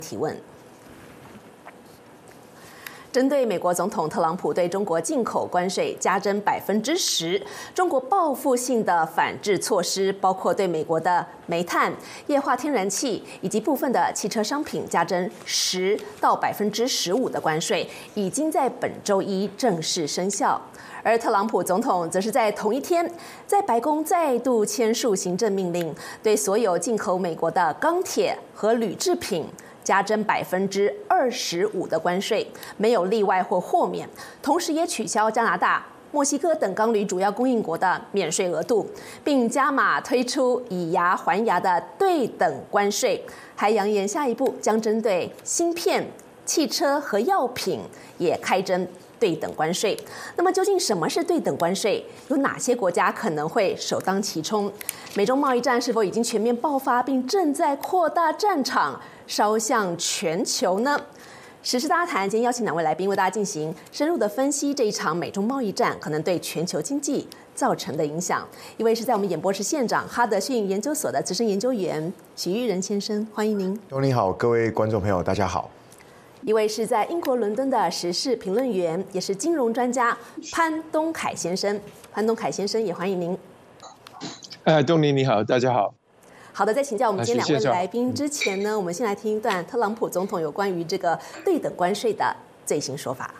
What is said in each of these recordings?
提问。针对美国总统特朗普对中国进口关税加征10%，中国报复性的反制措施，包括对美国的煤炭、液化天然气以及部分的汽车商品加征10%到15%的关税，已经在本周一正式生效。而特朗普总统则是在同一天，在白宫再度签署行政命令，对所有进口美国的钢铁和铝制品加征25%的关税，没有例外或豁免。同时也取消加拿大、墨西哥等钢铝主要供应国的免税额度，并加码推出以牙还牙的对等关税，还扬言下一步将针对芯片、汽车和药品也开征对等关税。那么究竟什么是对等关税？有哪些国家可能会首当其冲？美中贸易战是否已经全面爆发，并正在扩大战场，烧向全球呢？时事大家谈，今天邀请两位来宾为大家进行深入的分析这一场美中贸易战可能对全球经济造成的影响。一位是在我们演播室现场哈德逊研究所的资深研究员许育仁先生，欢迎您。 你好，各位观众朋友，大家好。 一位是在英国伦敦的时事评论员，也是金融专家潘东凯先生。潘东凯先生也欢迎您。 东尼你好，大家好。 好的，在请教我们今天两位来宾之前呢，我们先来听一段特朗普总统有关于这个对等关税的最新说法。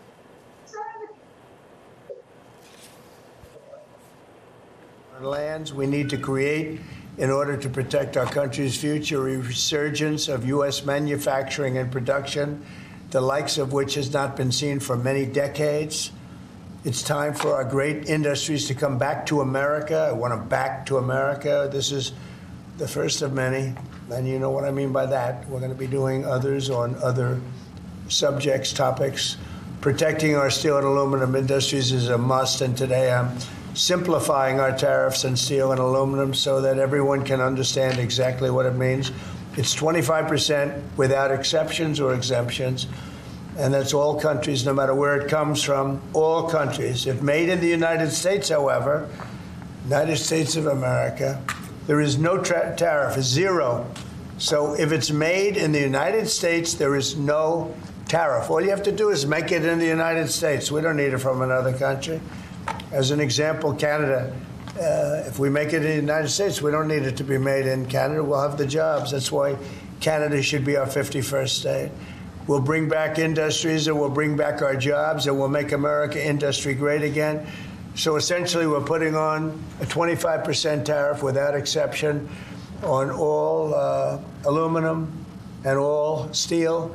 Lands we need to create in order to protect our country's future, a resurgence of U.S. manufacturing and production, the likes of which has not been seen for many decades. It's time for our great industries to come back to America. I want them back to America. This is the first of many, and you know what I mean by that. We're going to be doing others on other subjects, topics. Protecting our steel and aluminum industries is a must, and today I'm simplifying our tariffs on steel and aluminum so that everyone can understand exactly what it means. It's 25% without exceptions or exemptions, and that's all countries, no matter where it comes from, all countries. If made in the United States, however, United States of America, there is no tariff, zero. So if it's made in the United States, there is no tariff. All you have to do is make it in the United States. We don't need it from another country. As an example, Canada, if we make it in the United States, we don't need it to be made in Canada. We'll have the jobs. That's why Canada should be our 51st state. We'll bring back industries, and we'll bring back our jobs, and we'll make America industry great again. So essentially, we're putting on a 25% tariff without exception on all aluminum and all steel.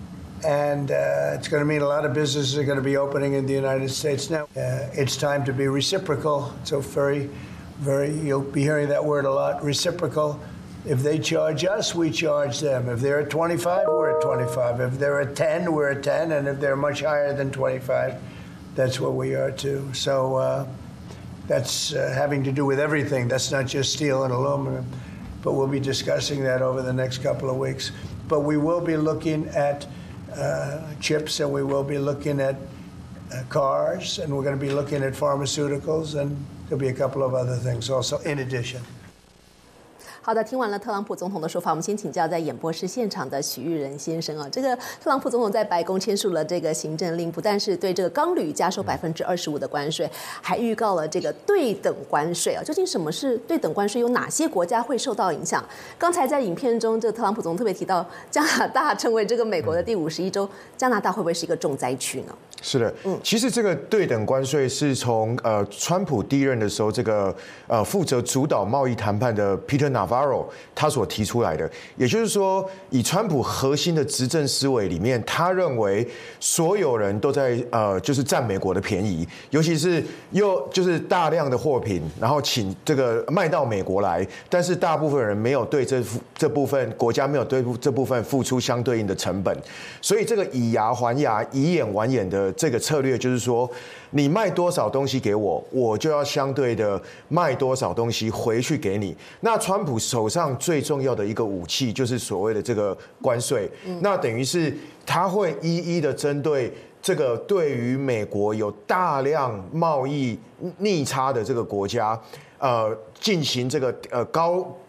And it's going to mean a lot of businesses are going to be opening in the United States now. It's time to be reciprocal. So you'll be hearing that word a lot, reciprocal. If they charge us, we charge them. If they're at 25, we're at 25. If they're at 10, we're at 10. And if they're much higher than 25, that's where we are too. So that's having to do with everything. That's not just steel and aluminum. But we'll be discussing that over the next couple of weeks. But we will be looking at chips, and we will be looking at cars, and we're going to be looking at pharmaceuticals, and there'll be a couple of other things also in addition. 好的，听完了特朗普总统的说法，我们先请教在演播室现场的许育仁先生啊。这个特朗普总统在白宫签署了这个行政令，不但是对这个钢铝加收25%的关税，还预告了这个对等关税啊。究竟什么是对等关税？有哪些国家会受到影响？刚才在影片中，这特朗普总统特别提到加拿大成为这个美国的第51州，加拿大会不会是一个重灾区呢？ 是的，其实这个对等关税是从川普第一任的时候，这个负责主导贸易谈判的 Peter Navarro 他所提出来的。也就是说，以川普核心的执政思维里面，他认为所有人都在就是占美国的便宜，尤其是就是大量的货品，然后请这个卖到美国来，但是大部分人没有对这部分国家没有对这部分付出相对应的成本，所以这个以牙还牙、以眼还眼的这个策略，就是说，你卖多少东西给我，我就要相对的卖多少东西回去给你。那川普手上最重要的一个武器，就是所谓的这个关税。那等于是他会一一的针对这个对于美国有大量贸易逆差的这个国家，进行这个高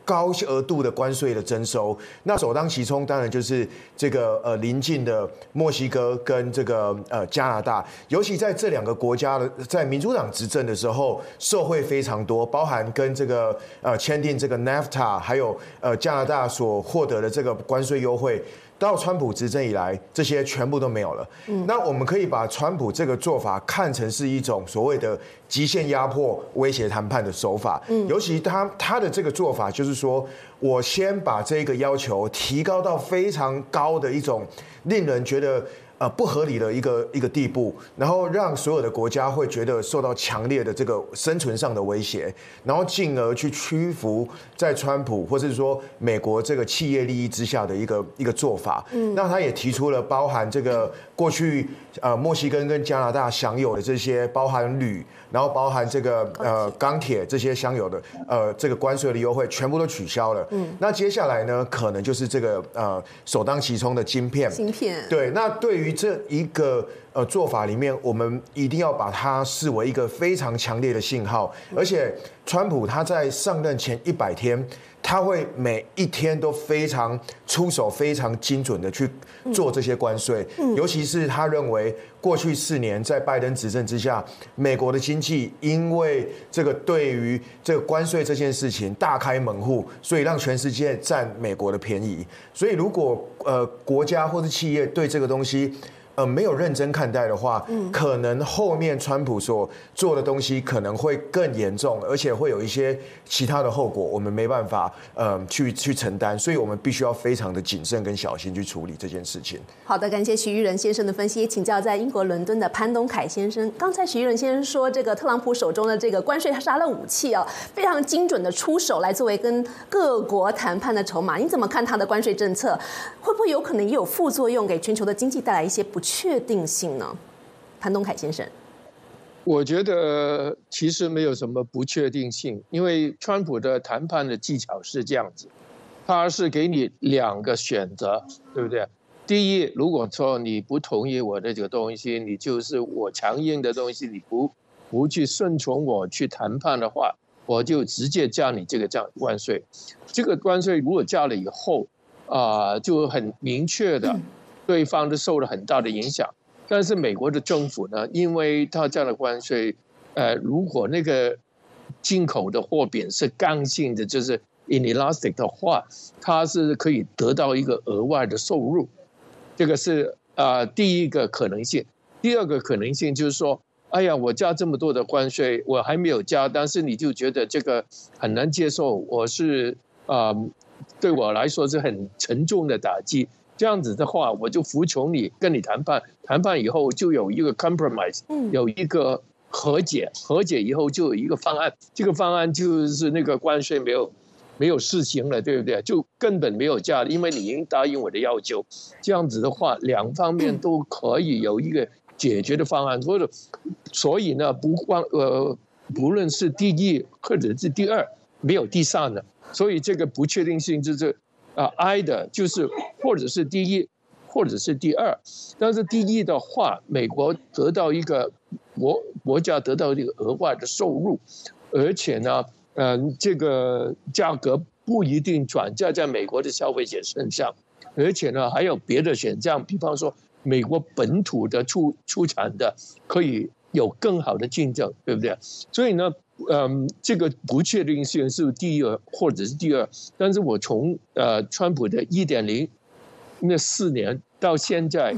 高额度的关税的征收。那首当其冲当然就是这个邻近的墨西哥跟这个加拿大，尤其在这2个国家的在民主党执政的时候受惠非常多，包含跟这个签订这个 NAFTA， 还有加拿大所获得的这个关税优惠。到川普执政以来，这些全部都没有了。那我们可以把川普这个做法看成是一种所谓的极限压迫、威胁谈判的手法。尤其他的这个做法，就是说我先把这个要求提高到非常高的一种令人觉得不合理的一个地步，然后让所有的国家会觉得受到强烈的这个生存上的威胁，然后进而去屈服在川普或是说美国这个企业利益之下的一个做法。那他也提出了包含这个过去墨西哥跟加拿大享有的这些包含铝，然后包含这个钢铁这些享有的这个关税的优惠全部都取消了。那接下来呢，可能就是这个首当其冲的晶片。对，那对于这一个做法里面，我们一定要把它视为一个非常强烈的信号。而且，川普他在上任前100天，他会每一天都非常出手、非常精准的去做这些关税。尤其是他认为过去4年在拜登执政之下，美国的经济因为这个对于这个关税这件事情大开门户，所以让全世界占美国的便宜。所以如果国家或是企业对这个东西没有认真看待的话，可能后面川普所做的东西可能会更严重，而且会有一些其他的后果，我们没办法去承担，所以我们必须要非常的谨慎跟小心去处理这件事情。 好的，感谢许育仁先生的分析。请教在英国伦敦的潘东凯先生，刚才许育仁先生说，这个特朗普手中的这个关税杀了武器非常精准的出手来作为跟各国谈判的筹码。你怎么看他的关税政策？会不会有可能也有副作用，给全球的经济带来一些不确定性呢？潘东凯先生， 我觉得其实没有什么不确定性，因为川普的谈判的技巧是这样子，他是给你2个选择，对不对？第一，如果说你不同意我的这个东西，你就是我强硬的东西，你不去顺从我去谈判的话，我就直接加你这个关税。这个关税如果加了以后，就很明确的，对方都受了很大的影响。但是美国的政府呢，因为它这样的关税，如果那个进口的货品是刚性的，就是 inelastic 的话，它是可以得到一个额外的收入。这个是第一个可能性。第二个可能性就是说，哎呀，我加这么多的关税，我还没有加，但是你就觉得这个很难接受，我是对我来说是很沉重的打击。这样子的话，我就服从你，跟你谈判，谈判以后就有一个 compromise， 有一个和解，和解以后就有一个方案，这个方案就是那个关税没有施行了，对不对？就根本没有加，因为你已经答应我的要求。这样子的话，两方面都可以有一个解决的方案，所以呢，不论是第一或者是第二，没有第三的，所以这个不确定性就是挨的，就是或者是第一，或者是第二。但是第一的话，美国得到一个国家得到一个额外的收入，而且呢，这个价格不一定转嫁在美国的消费者身上，而且呢，还有别的选项，比方说美国本土的出产的可以有更好的竞争，对不对？所以呢，这个不确定性是第一或者是第二。但是我从川普的1.0那4年到现在，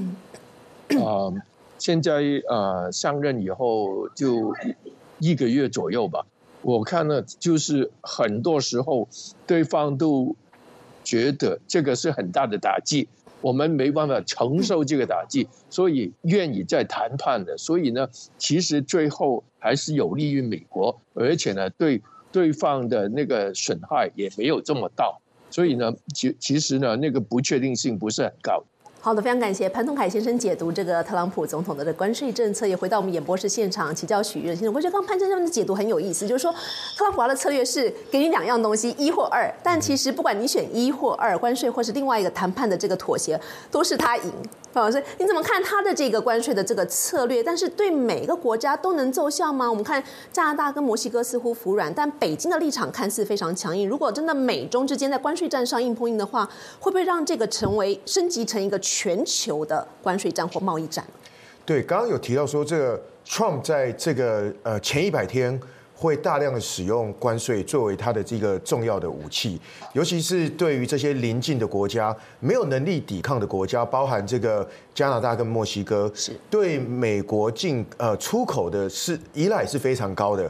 现在上任以后就1个月左右吧。我看呢，就是很多时候对方都觉得这个是很大的打击，我们没办法承受这个打击，所以愿意再谈判的。所以呢，其实最后还是有利于美国，而且呢，对方的那个损害也没有这么大。所以呢，其实呢，那个不确定性不是很高。 好的，非常感谢潘通凯先生解读这个特朗普总统的关税政策，也回到我们演播室现场请教许愿先生。我觉得刚潘先生的解读很有意思，就是说特朗普的策略是给你2样东西，1或2，但其实不管你选1或2，关税或是另外一个谈判的这个妥协，都是他赢。老师，你怎么看他的这个关税的这个策略？但是对每个国家都能奏效吗？我们看加拿大跟墨西哥似乎服软，但北京的立场看似非常强硬。如果真的美中之间在关税战上硬碰硬的话，会不会让这个升级成一个全球的关税战或贸易战？ 对，刚刚有提到说，这个 Trump 在这个前100天会大量的使用关税作为他的这个重要的武器，尤其是对于这些邻近的国家、没有能力抵抗的国家，包含这个加拿大跟墨西哥，对美国出口的依赖是非常高的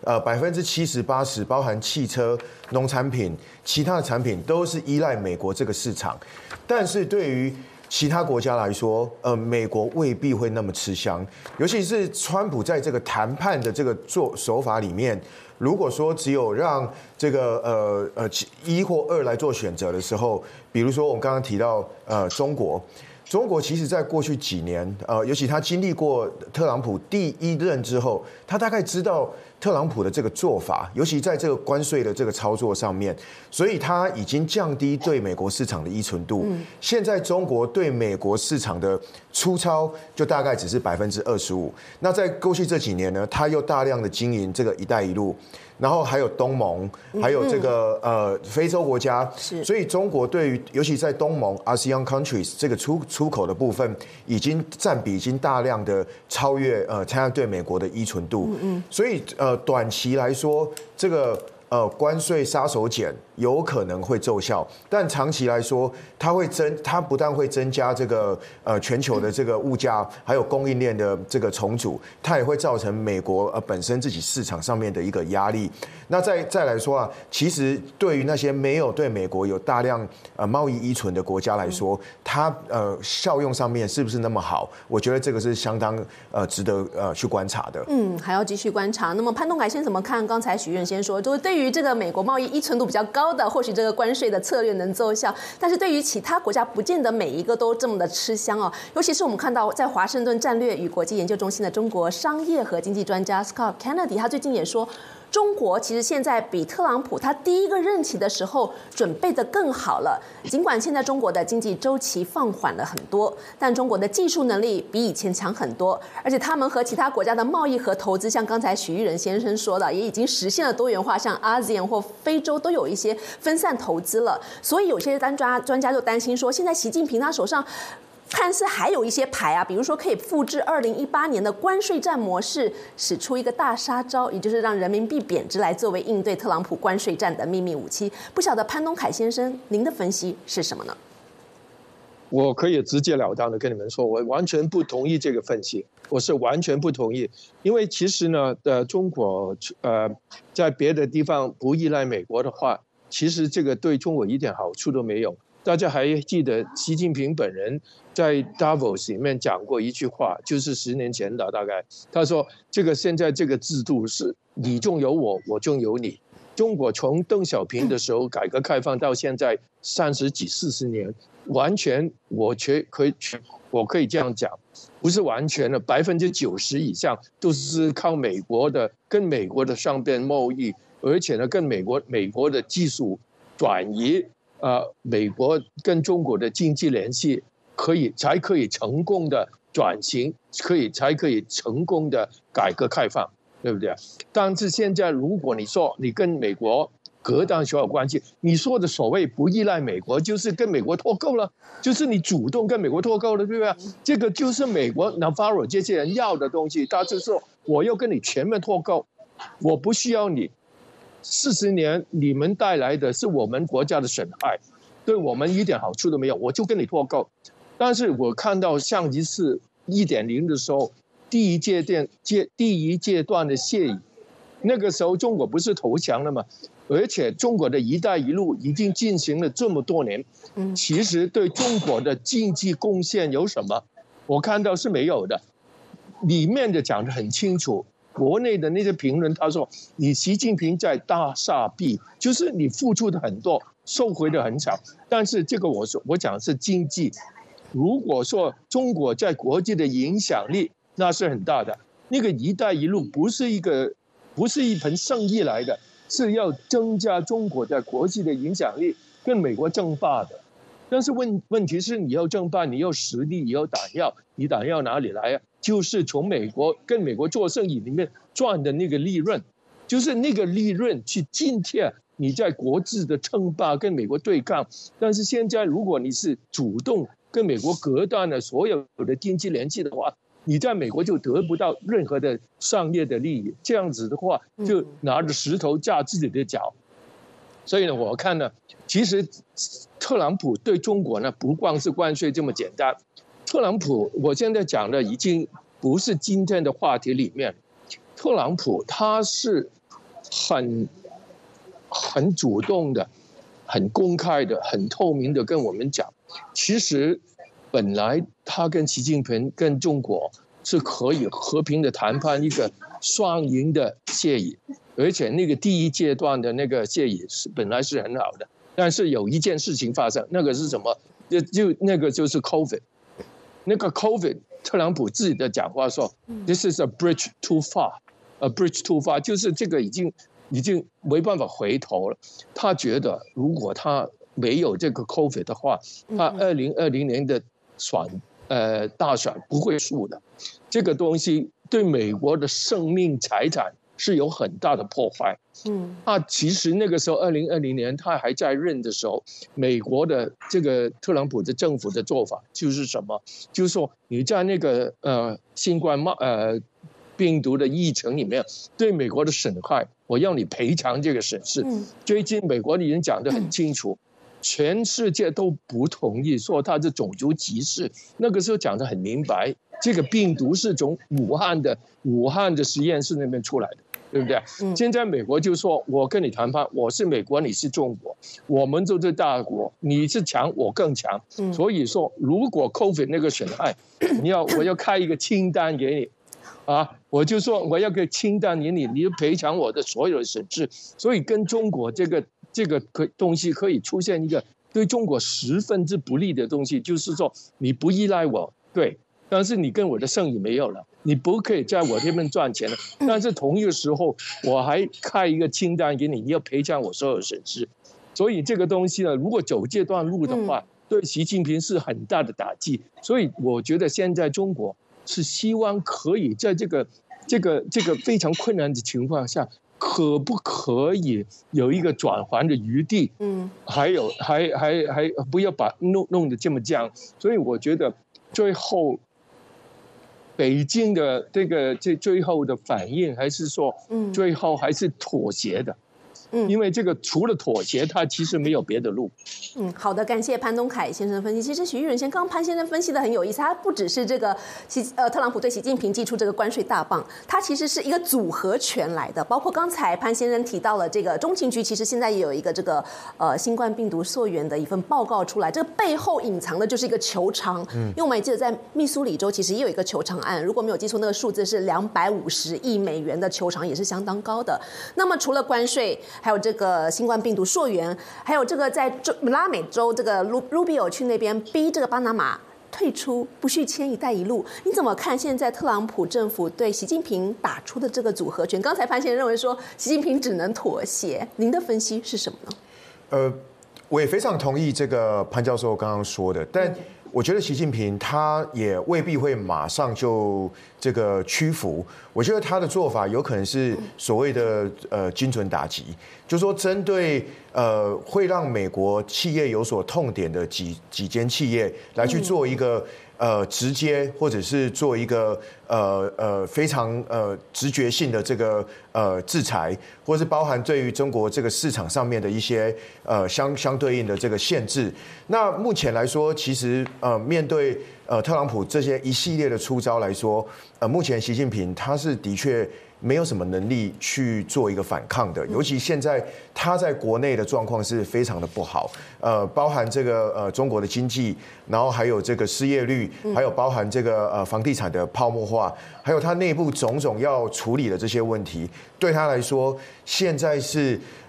，70%、80%，包含汽车、农产品、其他的产品都是依赖美国这个市场，但是对于其他国家来说，美国未必会那么吃香，尤其是川普在这个谈判的这个手法里面，如果说只有让这个1或2来做选择的时候，比如说我们刚刚提到中国其实在过去几年，尤其他经历过特朗普第1任之后，他大概知道特朗普的这个做法，尤其在这个关税的这个操作上面，所以他已经降低对美国市场的依存度。现在中国对美国市场的出超就大概只是25%。那在过去这几年呢，他又大量的经营这个“一带一路”。然后还有东盟，还有这个非洲国家，所以中国对于尤其在东盟 ASEAN countries 这个出口的部分，占比已经大量的超越它对美国的依存度，所以短期来说，这个关税杀手锏有可能会奏效，但长期来说，它不但会增加这个全球的这个物价，还有供应链的这个重组，它也会造成美国本身自己市场上面的一个压力。那再来说啊，其实对于那些没有对美国有大量贸易依存的国家来说，它效用上面是不是那么好？我觉得这个是相当值得去观察的。 还要继续观察。那么潘东凯先怎么看？刚才许愿先说，就是对于这个美国贸易依存度比较高的，或许这个关税的策略能奏效，但是对于其他国家，不见得每一个都这么的吃香哦。尤其是我们看到在华盛顿战略与国际研究中心的中国商业和经济专家 Scott Kennedy， 他最近也说，中国其实现在比特朗普他第1个任期的时候准备的更好了。尽管现在中国的经济周期放缓了很多，但中国的技术能力比以前强很多，而且他们和其他国家的贸易和投资，像刚才许玉仁先生说的，也已经实现了多元化，像 ASEAN 或非洲都有一些分散投资了。所以有些专家就担心说，现在习近平他手上看似还有一些牌啊，比如说可以复制2018年的关税战模式，使出一个大杀招，也就是让人民币贬值来作为应对特朗普关税战的秘密武器。不晓得潘东凯先生，您的分析是什么呢？ 我可以直截了当的跟你们说，我完全不同意这个分析，我是完全不同意。因为其实呢，中国在别的地方不依赖美国的话，其实这个对中国一点好处都没有。大家还记得习近平本人在 Davos 里面讲过一句话，就是10年前的大概，他说现在这个制度是你中有我，我中有你。中国从邓小平的时候改革开放到现在30几40年，完全我可以这样讲，不是完全的，90%以上都是靠跟美国的双边贸易，而且呢跟美国的技术转移。美国跟中国的经济联系才可以成功的转型，才可以成功的改革开放，对不对？但是现在如果你说你跟美国隔断所有关系，你说的所谓不依赖美国，就是跟美国脱钩了，就是你主动跟美国脱钩了，对不对？这个就是美国 Navarro 这些人要的东西，他就说我要跟你全面脱钩，我不需要你。40年你们带来的是我们国家的损害，对我们一点好处都没有，我就跟你脱钩。但是我看到上一次 1.0 的时候，第一阶段的协议，那个时候中国不是投降了吗？而且中国的一带一路已经进行了这么多年，其实对中国的经济贡献有什么？我看到是没有的。里面的讲得很清楚，国内的那些评论他说，你习近平在大撒币，就是你付出的很多，收回的很少。但是这个我讲是经济， 如果说中国在国际的影响力那是很大的，那个“一带一路”不是一盆圣意来的，是要增加中国在国际的影响力，跟美国争霸的。但是问题是，你要争霸，你要实力，你要弹药，你弹药哪里来啊？就是从跟美国做生意里面赚的那个利润，就是那个利润去津贴你在国际的称霸跟美国对抗。但是现在如果你是主动跟美国隔断了所有的经济联系的话，你在美国就得不到任何的商业的利益，这样子的话就拿着石头架自己的脚。所以呢，我看呢，其实特朗普对中国呢不光是关税这么简单。特朗普我现在讲的已经不是今天的话题里面，特朗普他是很主动的、很公开的、很透明的跟我们讲，其实本来他跟习近平跟中国是可以和平的谈判一个双赢的协议，而且那个第一阶段的那个协议本来是很好的，但是有一件事情发生，那个是什么？那个就是 COVID。那个 COVID， 特朗普自己的讲话说 ，This is a bridge too far，a bridge too far， 就是这个已经没办法回头了。他觉得如果他没有这个 COVID 的话，他2020年的大选不会输的。这个东西对美国的生命财产是有很大的破坏。他其实那个时候2020年他还在任的时候，美国的这个特朗普的政府的做法就是什么？就是说你在那个新冠病毒的疫情里面对美国的损害，我要你赔偿这个损失。最近美国已经讲得很清楚，全世界都不同意说它是种族歧视。那个时候讲得很明白，这个病毒是从武汉的实验室那边出来的，对不对？现在美国就说，我跟你谈判，我是美国，你是中国，我们都是大国，你是强，我更强。所以说，如果 COVID 那个损害，我要开一个清单给你。我就说我要个清单给你，你就赔偿我的所有的损失。所以跟中国这个东西可以出现一个对中国十分之不利的东西，就是说你不依赖我，对，但是你跟我的生意没有了，你不可以在我这边赚钱了。但是同一个时候，我还开一个清单给你，你要赔偿我所有的损失。所以这个东西呢，如果走这段路的话，对习近平是很大的打击。所以我觉得现在中国是希望可以在这个非常困难的情况下，可不可以有一个转圜的余地？还不要把弄得这么僵。所以我觉得最后北京的这最后的反应，还是说最后还是妥协的。因为这个除了妥协，它其实没有别的路。 好的，感谢潘东凯先生分析。其实许玉仁刚潘先生分析的很有意思，他不只是这个特朗普对习近平祭出这个关税大棒，它其实是一个组合拳来的。包括刚才潘先生提到了这个中情局，其实现在也有一个这个新冠病毒溯源的一份报告出来，这个背后隐藏的就是一个求偿。因为我们还记得在密苏里州其实也有一个求偿案，如果没有记错，那个数字是250亿美元的求偿，也是相当高的。那么除了关税，还有这个新冠病毒溯源，还有这个在拉美洲这个 Rubio 去那边逼这个巴拿马退出，不续签一带一路。你怎么看现在特朗普政府对习近平打出的这个组合拳？刚才潘先生认为说习近平只能妥协，您的分析是什么呢？ 我也非常同意这个潘教授刚刚说的，但我觉得习近平他也未必会马上就这个屈服。我觉得他的做法有可能是所谓的精准打击，就是说针对会让美国企业有所痛点的几间企业来去做一个直接或者是做一个非常直觉性的这个制裁，或者是包含对于中国这个市场上面的一些相对应的这个限制。那目前来说，其实面对特朗普这些一系列的出招来说，目前习近平他是的确没有什么能力去做一个反抗的，尤其现在他在国内的状况是非常的不好，包含这个中国的经济，然后还有这个失业率，还有包含这个房地产的泡沫化，还有他内部种种要处理的这些问题，对他来说现在是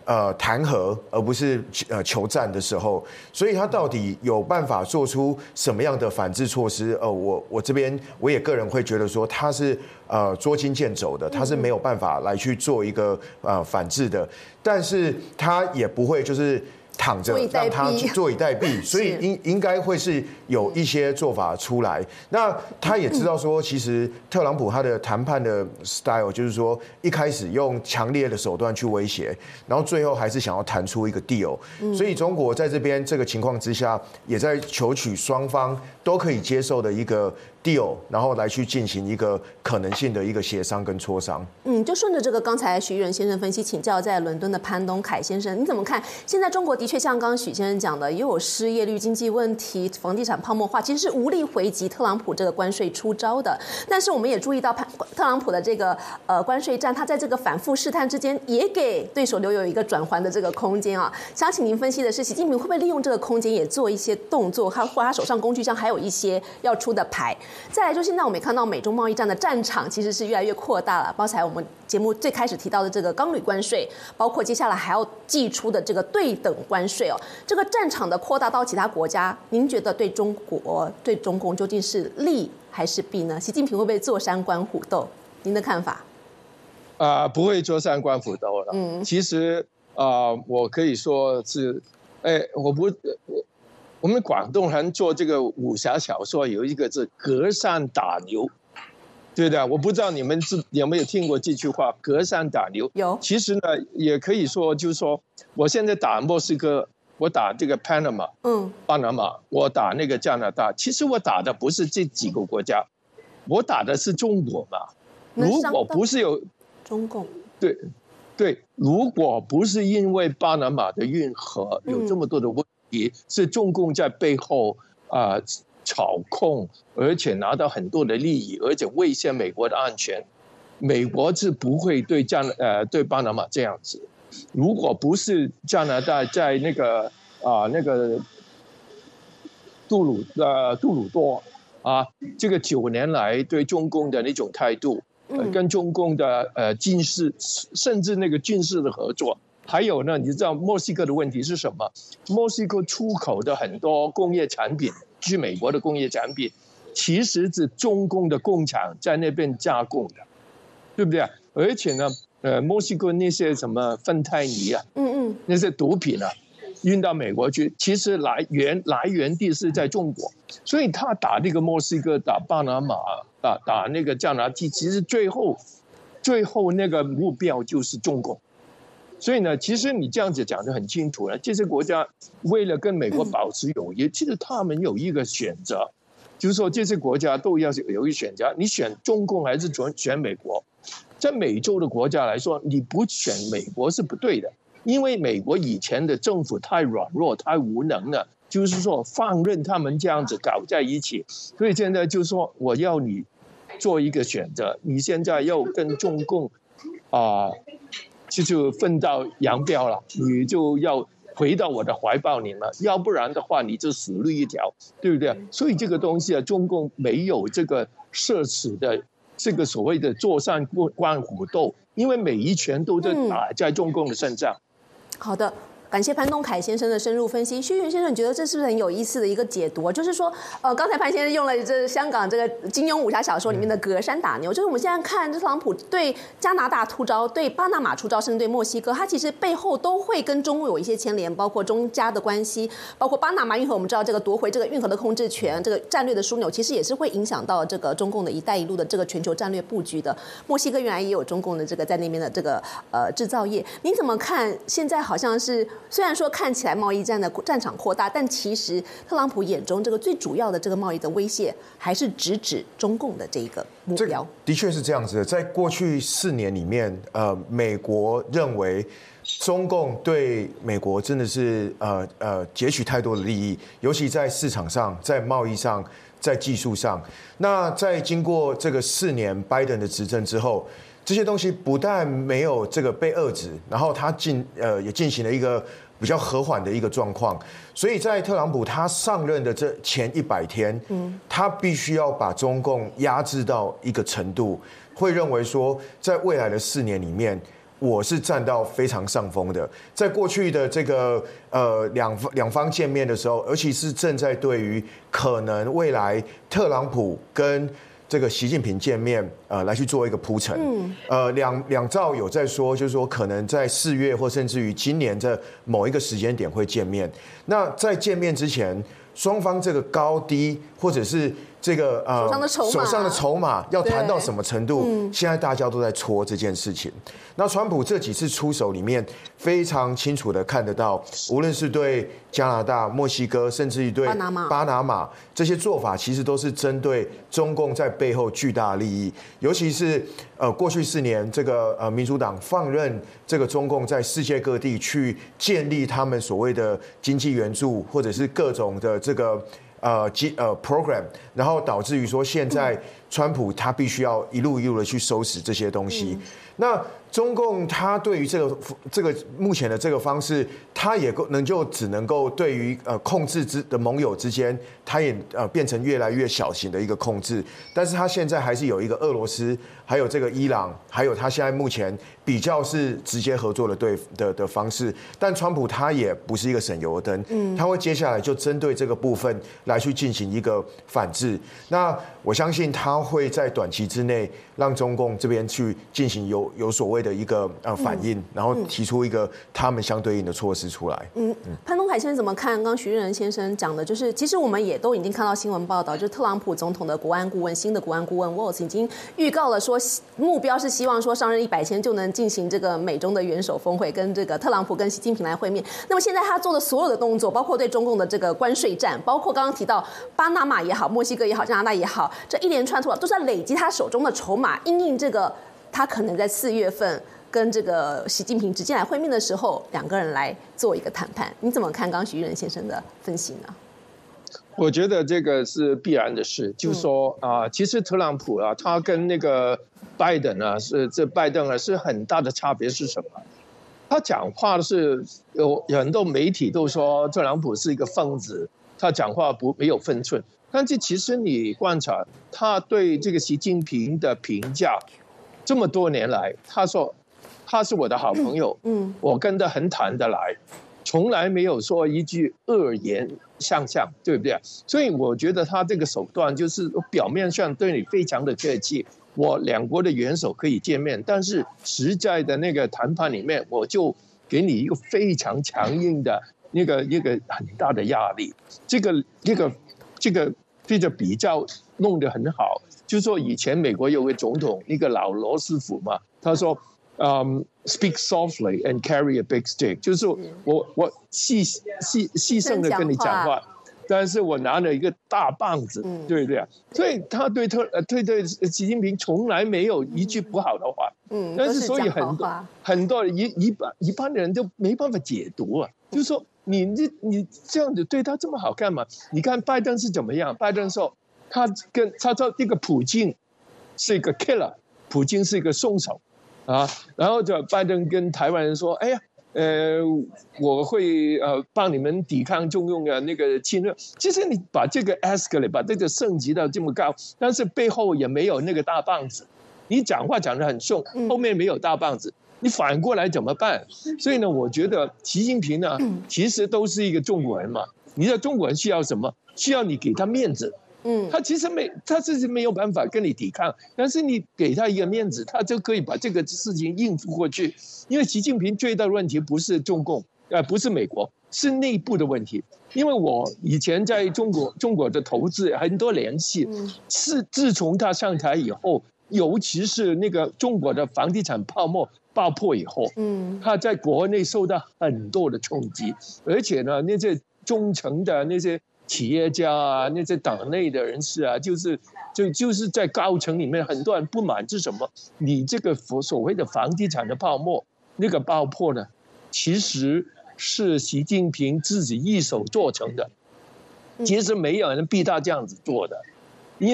谈和，而不是求战的时候，所以他到底有办法做出什么样的反制措施？我这边我也个人会觉得说他是捉襟见肘的，他是没有办法来去做一个反制的，但是他也不会就是躺着让他坐以待毙，所以应该会是有一些做法出来。那他也知道说，其实特朗普他的谈判的 style 就是说，一开始用强烈的手段去威胁，然后最后还是想要谈出一个 deal。所以中国在这边这个情况之下，也在求取双方都可以接受的一个 deal， 然后来去进行一个可能性的一个协商跟磋商。 就顺着这个刚才许仁先生分析，请教在伦敦的潘东凯先生，你怎么看？现在中国的确像刚刚许先生讲的，又有失业率、经济问题、房地产泡沫化，其实是无力回击特朗普这个关税出招的。但是我们也注意到，特朗普的这个关税战，他在这个反复试探之间，也给对手留有一个转圜的这个空间啊。想请您分析的是，习近平会不会利用这个空间也做一些动作？或他手上工具箱还有一些要出的牌。再来，就现在我们也看到美中贸易战的战场其实是越来越扩大了，包括我们节目最开始提到的这个钢铝关税，包括接下来还要祭出的这个对等关税哦，这个战场的扩大到其他国家，您觉得对中国、对中共究竟是利还是弊呢？习近平会不会坐山观虎斗？您的看法？ 不会坐山观虎斗了。其实我可以说是，我们广东人做这个武侠小说有一个是隔山打牛。对的，我不知道你们有没有听过这句话“隔山打牛”。 有。 其实呢，也可以说，就是说，我现在打墨西哥，我打这个巴拿马，我打那个加拿大。其实我打的不是这几个国家，我打的是中国嘛。如果不是有中共， 对，如果不是因为巴拿马的运河有这么多的问题，是中共在背后操控，而且拿到很多的利益，而且威胁美国的安全，美国是不会对巴拿马这样子。如果不是加拿大在那个杜鲁多这个9年来对中共的那种态度，跟中共的军事，甚至那个军事的合作。还有呢，你知道墨西哥的问题是什么？墨西哥出口的很多工业产品，去美国的工业产品，其实是中共的工厂在那边加工的，对不对？而且呢，墨西哥那些什么芬太尼那些毒品运到美国去，其实来源地是在中国，所以他打那个墨西哥，打巴拿马，打那个加拿大，其实最后那个目标就是中共。所以呢，其实你这样子讲得很清楚了，这些国家为了跟美国保持友谊，其实他们有一个选择，就是说这些国家都要有一个选择，你选中共还是选美国？在美洲的国家来说，你不选美国是不对的，因为美国以前的政府太软弱、太无能了，就是说放任他们这样子搞在一起，所以现在就是说我要你做一个选择，你现在要跟中共就分道扬镳了，你就要回到我的怀抱里了，要不然的话你就死路一条，对不对？所以这个东西中共没有这个奢侈的这个所谓的坐山观虎斗，因为每一拳都在打在中共的身上。 好的。感谢潘东凯先生的深入分析。薛元先生，你觉得这是不是很有意思的一个解读？就是说，刚才潘先生用了这香港这个金庸武侠小说里面的隔山打牛，就是我们现在看特朗普对加拿大出招，对巴拿马出招，甚至对墨西哥，他其实背后都会跟中共有一些牵连，包括中加的关系，包括巴拿马运河，我们知道这个夺回这个运河的控制权，这个战略的枢纽，其实也是会影响到这个中共的一带一路的这个全球战略布局的。墨西哥原来也有中共的这个在那边的这个制造业，您怎么看？现在好像是。虽然说看起来贸易战的战场扩大，但其实特朗普眼中这个最主要的这个贸易的威胁，还是直指中共的这一个目标。 的确是这样子的，在过去4年里面，美国认为中共对美国真的是截取太多的利益，尤其在市场上、在贸易上、在技术上。那在经过这个4年拜登的执政之后，这些东西不但没有这个被遏制，然后他也进行了一个比较和缓的一个状况。所以在特朗普他上任的这前100天，他必须要把中共压制到一个程度，会认为说，在未来的4年里面， 我是站到非常上风的。在过去的这个两方见面的时候，尤其是正在对于可能未来特朗普跟这个习近平见面，来去做一个铺陈。两兆有在说，就是说可能在4月或甚至于今年的某一个时间点会见面。那在见面之前，双方这个高低或者是这个手上的筹码要谈到什么程度，现在大家都在戳这件事情。那川普这几次出手里面，非常清楚的看得到，无论是对加拿大、墨西哥，甚至于对巴拿马这些做法，其实都是针对中共在背后巨大的利益。尤其是过去4年，这个民主党放任这个中共在世界各地去建立他们所谓的经济援助，或者是各种的这个program， 然后导致于说现在川普他必须要一路一路的去收拾这些东西。那中共他对于这个目前的这个方式，他也只能够对于控制的盟友之间，他也变成越来越小型的一个控制。但是他现在还是有一个俄罗斯，还有这个伊朗，还有他现在目前比较是直接合作的方式。但川普他也不是一个省油的灯，他会接下来就针对这个部分来去进行一个反制。那我相信他会在短期之内让中共这边去进行有所谓的一个反应，然后提出一个他们相对应的措施出来。 潘东海先生怎么看？刚刚徐瑞仁先生讲的，就是其实我们也都已经看到新闻报道，就是特朗普总统的新的国安顾问 Waltz 已经预告了说，目标是希望说上任100天就能进行这个美中的元首峰会，跟这个特朗普跟习近平来会面。那么现在他做的所有的动作，包括对中共的这个关税战，包括刚刚提到巴拿马也好、墨西哥也好、加拿大也好，这一连串都是在累积他手中的筹码，因应这个他可能在4月份跟这个习近平直接来会面的时候，两个人来做一个谈判。你怎么看刚刚徐玉仁先生的分析呢？ 我觉得这个是必然的事，就是说其实特朗普他跟那个拜登拜登是很大的差别是什么？他讲话是有很多媒体都说特朗普是一个疯子，他讲话没有分寸。但是其实你观察他对这个习近平的评价，这么多年来，他说他是我的好朋友，我跟他很谈得来，从来没有说一句恶言相向，对不对？所以我觉得他这个手段就是表面上对你非常的客气，我两国的元首可以见面，但是实在的那个谈判里面，我就给你一个非常强硬的一个很大的压力。这个比较弄得很好，就是说以前美国有位总统，一个老罗斯福嘛，他说，speak softly and carry a big stick， 就是说我细声的跟你讲话，但是我拿了一个大棒子，对不对？所以他对习近平从来没有一句不好的话，但是所以很多一般的人都没办法解读啊，就是说。你这样子对他这么好干嘛？你看拜登是怎么样？拜登说他说这个普京是一个 killer， 普京是一个凶手啊。然后就拜登跟台湾人说：“哎呀，我会帮你们抵抗中共的那个侵略。”其实你把这个 escalate 把这个升级到这么高，但是背后也没有那个大棒子。你讲话讲得很凶，后面没有大棒子。你反过来怎么办？所以呢，我觉得习近平呢，其实都是一个中国人嘛。你知道中国人需要什么？需要你给他面子。他其实他自己没有办法跟你抵抗，但是你给他一个面子，他就可以把这个事情应付过去。因为习近平最大的问题不是中共，不是美国，是内部的问题。因为我以前在中国的投资很多联系，是自从他上台以后。尤其是那个中国的房地产泡沫爆破以后，他在国内受到很多的冲击，而且呢，那些忠诚的那些企业家啊，那些党内的人士啊，就是在高层里面，很多人不满是什么？你这个所谓的房地产的泡沫那个爆破呢，其实是习近平自己一手做成的，其实没有人逼他这样子做的。因为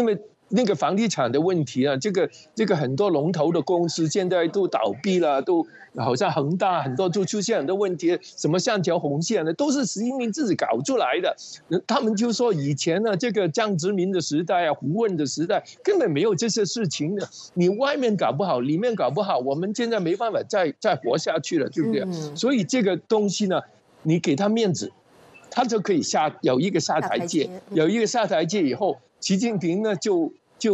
那个房地产的问题啊，这个很多龙头的公司现在都倒闭了，都好像恒大很多就出现很多问题，什么三条红线呢，都是习近平自己搞出来的。他们就说以前呢，这个江泽民的时代啊，胡温的时代根本没有这些事情的。你外面搞不好，里面搞不好，我们现在没办法再活下去了，对不对？所以这个东西呢，你给他面子，他就可以有一个下台阶，有一个下台阶以后，习近平呢就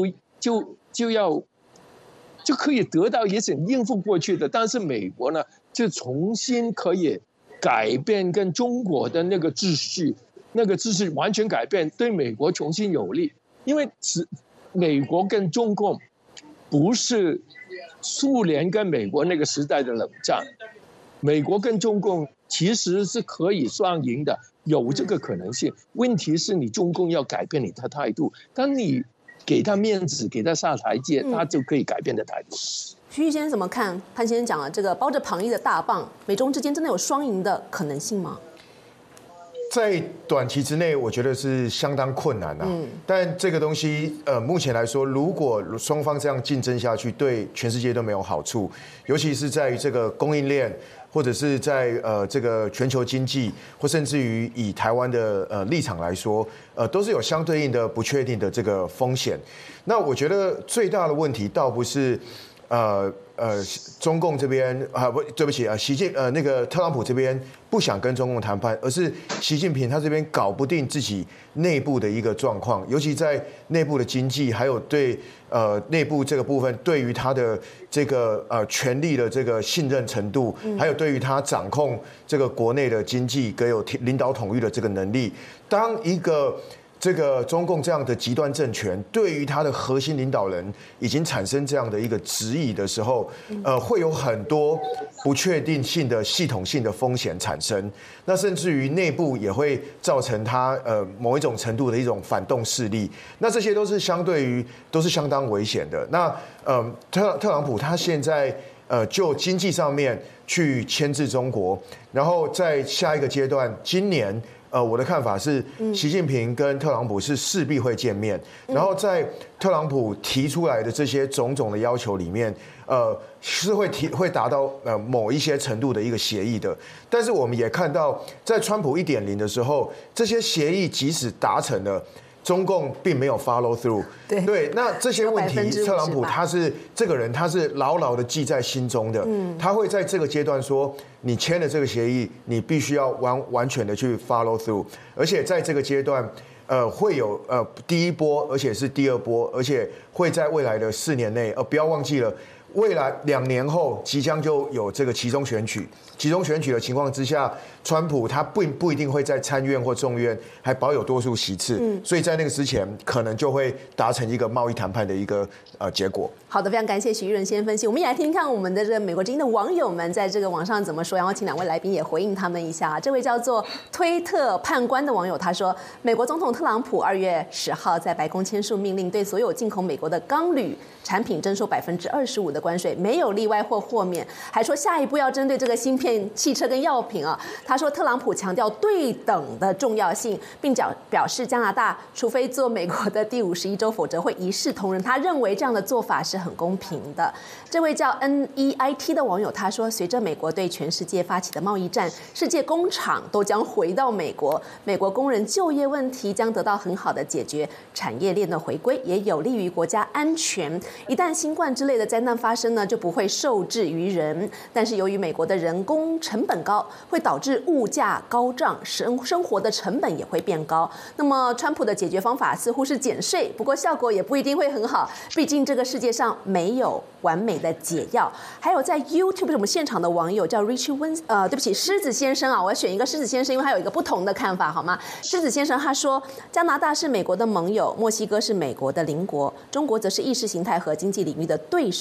可以得到也是应付过去的。但是美国呢，就重新可以改变跟中国的那个秩序完全改变，对美国重新有利。因为美国跟中共不是苏联跟美国那个时代的冷战，美国跟中共其实是可以双赢的，有这个可能性。问题是你中共要改变你的态度，当你给他面子，给他下台阶，他就可以改变的态度。 徐毅先生怎么看潘先生讲了这个包着旁翼的大棒，美中之间真的有双赢的可能性吗？ 在短期之内，我觉得是相当困难啊。但这个东西，目前来说，如果双方这样竞争下去，对全世界都没有好处，尤其是在于这个供应链，或者是在这个全球经济，或甚至于以台湾的立场来说，都是有相对应的不确定的这个风险。那我觉得最大的问题倒不是中共这边对不起那个特朗普这边不想跟中共谈判，而是习近平他这边搞不定自己内部的一个状况，尤其在内部的经济，还有对内部这个部分，对于他的这个权力的这个信任程度，还有对于他掌控这个国内的经济，更有领导统一的这个能力，当一个这个中共这样的极端政权对于他的核心领导人已经产生这样的一个质疑的时候，会有很多不确定性的系统性的风险产生。那甚至于内部也会造成他某一种程度的一种反动势力。那这些都是相当危险的。那特朗普他现在就经济上面去牵制中国，然后在下一个阶段，今年。我的看法是，习近平跟特朗普是势必会见面，然后在特朗普提出来的这些种种的要求里面，是会达到某一些程度的一个协议的。但是我们也看到，在川普1.0的时候，这些协议即使达成了，中共并没有 follow through。对，那这些问题，特朗普他是这个人，他是牢牢的记在心中的。他会在这个阶段说，你签了这个协议，你必须要完全的去 follow through， 而且在这个阶段，会有第一波，而且是第二波，而且会在未来的4年内，不要忘记了。未来2年后即将就有这个期中选举，期中选举的情况之下，川普他不一定会在参院或众院还保有多数席次，所以在那个之前可能就会达成一个贸易谈判的一个结果。 好的，非常感谢许育仁先生分析。我们也来听听看我们的这个美国之音的网友们在这个网上怎么说，然后请2位来宾也回应他们一下。这位叫做推特判官的网友他说，美国总统特朗普2月10号在白宫签署命令，对所有进口美国的钢铝产品征收25%的关税，没有例外或豁免，还说下一步要针对这个芯片、汽车跟药品啊。他说特朗普强调对等的重要性，并表示加拿大除非做美国的第51州，否则会一视同仁。他认为这样的做法是很公平的。这位叫 NEIT 的网友他说，随着美国对全世界发起的贸易战，世界工厂都将回到美国，美国工人就业问题将得到很好的解决，产业链的回归也有利于国家安全。一旦新冠之类的灾难发生呢，就不会受制于人。但是由于美国的人工成本高，会导致物价高涨，生活的成本也会变高。那么川普的解决方法似乎是减税，不过效果也不一定会很好，毕竟这个世界上没有完美的解药。还有在 YouTube 我们现场的网友叫 对不起，狮子先生啊，我要选一个狮子先生，因为他有一个不同的看法，好吗？狮子先生他说，加拿大是美国的盟友，墨西哥是美国的邻国，中国则是意识形态和经济领域的对手。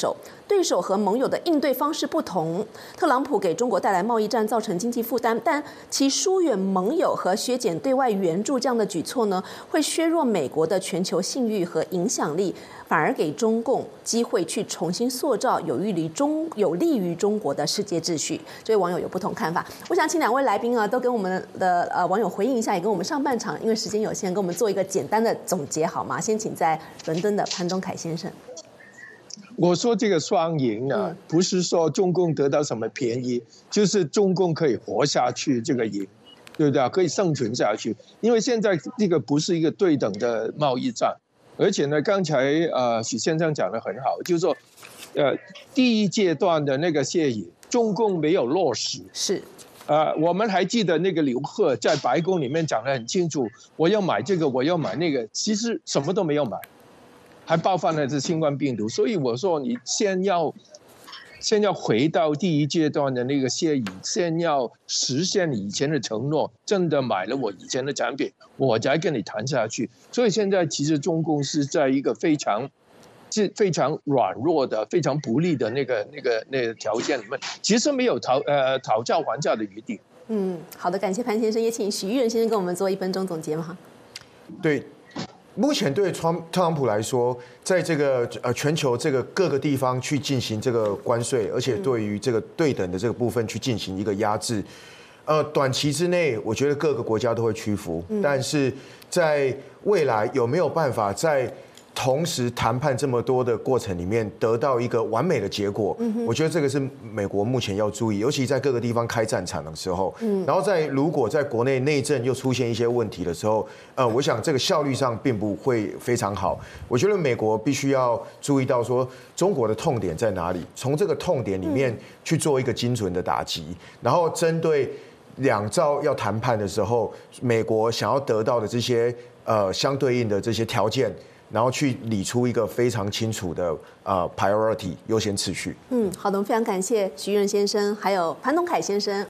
对手和盟友的应对方式不同。特朗普给中国带来贸易战，造成经济负担，但其疏远盟友和削减对外援助这样的举措呢，会削弱美国的全球信誉和影响力，反而给中共机会去重新塑造有利于中国的世界秩序。这位网友有不同看法，我想请两位来宾啊，都跟我们的网友回应一下，也跟我们上半场因为时间有限，跟我们做一个简单的总结好吗？先请在伦敦的潘东凯先生。 我说这个双赢呢，不是说中共得到什么便宜，就是中共可以活下去，这个赢，对不对啊？可以生存下去，因为现在这个不是一个对等的贸易战，而且呢，刚才许先生讲得很好，就是说，第一阶段的那个协议，中共没有落实， 是。 我们还记得那个刘鹤在白宫里面讲得很清楚，我要买这个，我要买那个，其实什么都没有买。还爆发了这新冠病毒，所以我说你先要回到第一阶段的那个协议，先要实现以前的承诺，真的买了我以前的产品，我才跟你谈下去。所以现在其实中共是在一个非常软弱的、非常不利的那个条件里面，其实没有讨价还价的余地。 好的，感谢潘先生，也请许玉仁先生跟我们做1分钟总结嘛。 对。目前对特朗普来说，在这个全球这个各个地方去进行这个关税，而且对于这个对等的这个部分去进行一个压制，短期之内，我觉得各个国家都会屈服，但是在未来有没有办法在同时谈判这么多的过程里面得到一个完美的结果，我觉得这个是美国目前要注意，尤其在各个地方开战场的时候，然后如果在国内内政又出现一些问题的时候，我想这个效率上并不会非常好。我觉得美国必须要注意到说中国的痛点在哪里，从这个痛点里面去做一个精准的打击，然后针对2兆要谈判的时候，美国想要得到的这些相对应的这些条件。然后去理出一个非常清楚的priority 优先次序。 好的，我们非常感谢许玉仁先生，还有潘东凯先生。